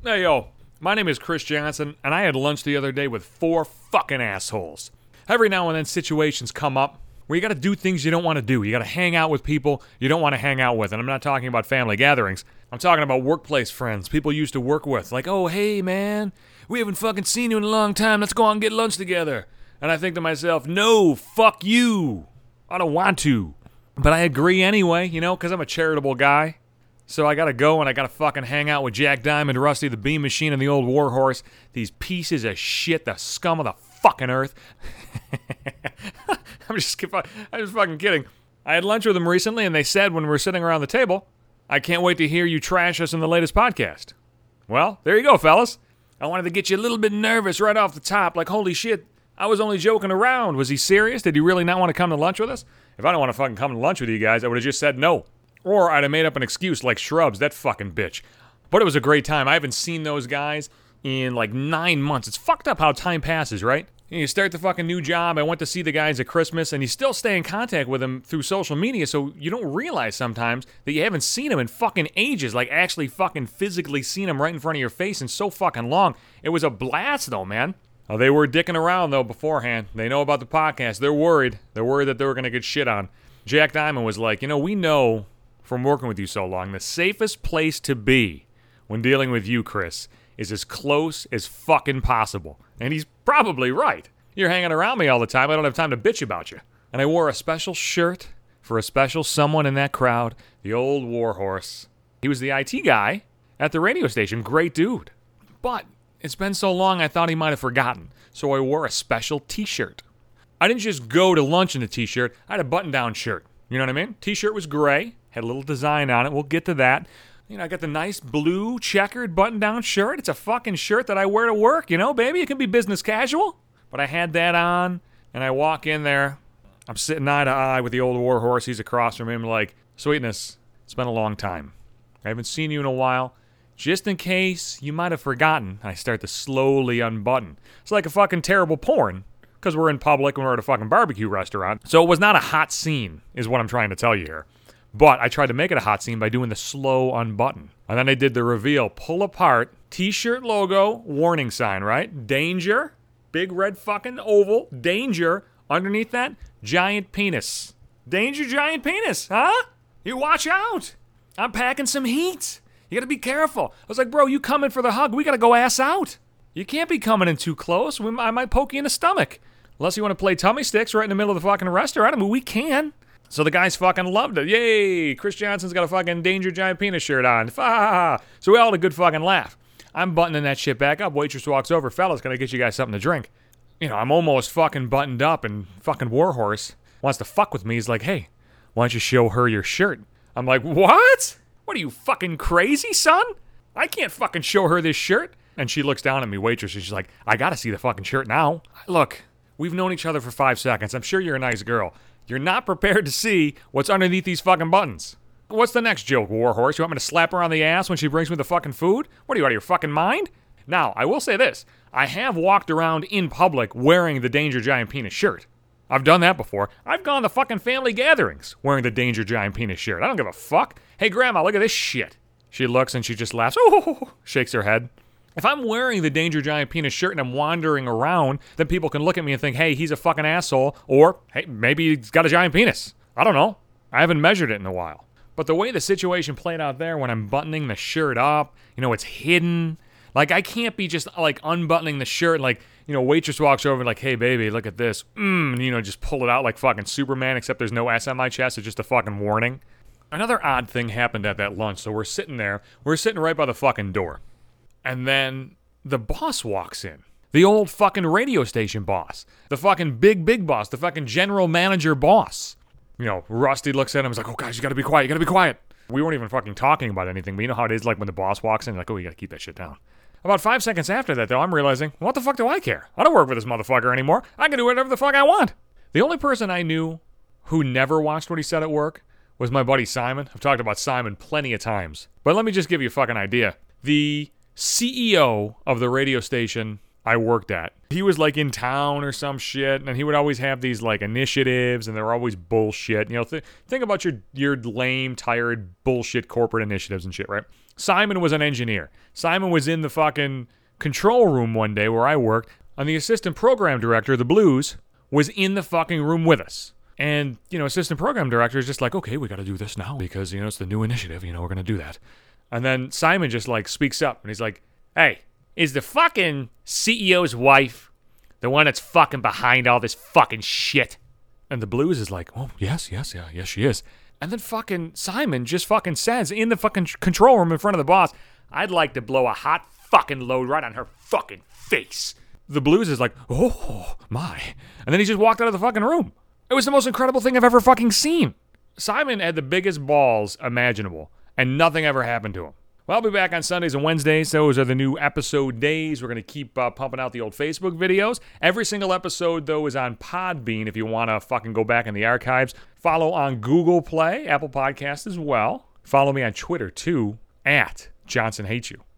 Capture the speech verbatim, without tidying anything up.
Hey, yo, my name is Chris Johnson, and I had lunch the other day with four fucking assholes. Every now and then situations come up where you gotta do things you don't want to do. You gotta hang out with people you don't want to hang out with. And I'm not talking about family gatherings. I'm talking about workplace friends, people you used to work with. Like, oh, hey, man, we haven't fucking seen you in a long time. Let's go out and get lunch together. And I think to myself, no, fuck you. I don't want to. But I agree anyway, you know, because I'm a charitable guy. So I gotta go and I gotta fucking hang out with Jack Diamond, Rusty the Beam Machine, and the old Warhorse. These pieces of shit, the scum of the fucking earth. I'm just, I'm just fucking kidding. I had lunch with them recently, and they said when we were sitting around the table, I can't wait to hear you trash us in the latest podcast. Well, there you go, fellas. I wanted to get you a little bit nervous right off the top, like, holy shit, I was only joking around. Was he serious? Did he really not want to come to lunch with us? If I don't want to fucking come to lunch with you guys, I would have just said no. Or I'd have made up an excuse like Shrubs, that fucking bitch. But it was a great time. I haven't seen those guys in like nine months. It's fucked up how time passes, right? You start the fucking new job. I went to see the guys at Christmas, and you still stay in contact with them through social media, so you don't realize sometimes that you haven't seen them in fucking ages, like actually fucking physically seen them right in front of your face in so fucking long. It was a blast, though, man. Oh, they were dicking around, though, beforehand. They know about the podcast. They're worried. They're worried that they were going to get shit on. Jack Diamond was like, you know, we know from working with you so long, the safest place to be when dealing with you, Chris, is as close as fucking possible. And he's probably right. You're hanging around me all the time. I don't have time to bitch about you. And I wore a special shirt for a special someone in that crowd, the old Warhorse. He was the I T guy at the radio station. Great dude. But it's been so long I thought he might have forgotten. So I wore a special t-shirt. I didn't just go to lunch in a t-shirt. I had a button-down shirt. You know what I mean? T-shirt was gray. Had a little design on it. We'll get to that. You know, I got the nice blue checkered button-down shirt. It's a fucking shirt that I wear to work, you know, baby. It can be business casual. But I had that on, and I walk in there. I'm sitting eye to eye with the old Warhorse. He's across from him like, Sweetness, it's been a long time. I haven't seen you in a while. Just in case you might have forgotten, I start to slowly unbutton. It's like a fucking terrible porn, because we're in public and we're at a fucking barbecue restaurant. So it was not a hot scene, is what I'm trying to tell you here. But I tried to make it a hot scene by doing the slow unbutton. And then I did the reveal, pull apart, t-shirt logo, warning sign, right? Danger, big red fucking oval, danger. Underneath that, giant penis. Danger, giant penis, huh? You watch out. I'm packing some heat. You gotta be careful. I was like, bro, you coming for the hug. We gotta go ass out. You can't be coming in too close. I might poke you in the stomach. Unless you want to play tummy sticks right in the middle of the fucking restaurant. I mean, we can. So the guys fucking loved it. Yay! Chris Johnson's got a fucking Danger Giant Penis shirt on. Fa! So we all had a good fucking laugh. I'm buttoning that shit back up. Waitress walks over. Fellas, can I get you guys something to drink? You know, I'm almost fucking buttoned up, and fucking Warhorse wants to fuck with me. He's like, hey, why don't you show her your shirt? I'm like, what? What are you, fucking crazy, son? I can't fucking show her this shirt. And she looks down at me, waitress, and she's like, I gotta see the fucking shirt now. Look, we've known each other for five seconds. I'm sure you're a nice girl. You're not prepared to see what's underneath these fucking buttons. What's the next joke, Warhorse? You want me to slap her on the ass when she brings me the fucking food? What are you, out of your fucking mind? Now, I will say this. I have walked around in public wearing the Danger Giant Penis shirt. I've done that before. I've gone to fucking family gatherings wearing the Danger Giant Penis shirt. I don't give a fuck. Hey, Grandma, look at this shit. She looks and she just laughs. Oh, shakes her head. If I'm wearing the Danger Giant Penis shirt and I'm wandering around, then people can look at me and think, hey, he's a fucking asshole, or, hey, maybe he's got a giant penis. I don't know. I haven't measured it in a while. But the way the situation played out there when I'm buttoning the shirt up, you know, it's hidden. Like, I can't be just, like, unbuttoning the shirt, like, you know, waitress walks over and like, hey, baby, look at this. Mmm, and, you know, just pull it out like fucking Superman, except there's no S on my chest. It's just a fucking warning. Another odd thing happened at that lunch. So we're sitting there. We're sitting right by the fucking door. And then the boss walks in. The old fucking radio station boss. The fucking big, big boss. The fucking general manager boss. You know, Rusty looks at him and is like, oh, guys, you gotta be quiet. You gotta be quiet. We weren't even fucking talking about anything. But you know how it is like when the boss walks in? Like, oh, you gotta keep that shit down. About five seconds after that, though, I'm realizing, what the fuck do I care? I don't work with this motherfucker anymore. I can do whatever the fuck I want. The only person I knew who never watched what he said at work was my buddy Simon. I've talked about Simon plenty of times. But let me just give you a fucking idea. The C E O of the radio station I worked at. He was like in town or some shit, and he would always have these like initiatives, and they were always bullshit. You know, th- think about your your lame, tired, bullshit corporate initiatives and shit, right? Simon was an engineer. Simon was in the fucking control room one day where I worked, and the assistant program director of the Blues was in the fucking room with us. And, you know, assistant program director is just like, okay, we got to do this now because, you know, it's the new initiative. You know, we're going to do that. And then Simon just like speaks up and he's like, hey, is the fucking C E O's wife the one that's fucking behind all this fucking shit? And the Blues is like, oh, yes, yes, yeah, yes, she is. And then fucking Simon just fucking says in the fucking control room in front of the boss, I'd like to blow a hot fucking load right on her fucking face. The Blues is like, oh, my. And then he just walked out of the fucking room. It was the most incredible thing I've ever fucking seen. Simon had the biggest balls imaginable, and nothing ever happened to him. Well, I'll be back on Sundays and Wednesdays. Those are the new episode days. We're going to keep uh, pumping out the old Facebook videos. Every single episode, though, is on Podbean if you want to fucking go back in the archives. Follow on Google Play, Apple Podcasts as well. Follow me on Twitter, too, at Johnson Hates You.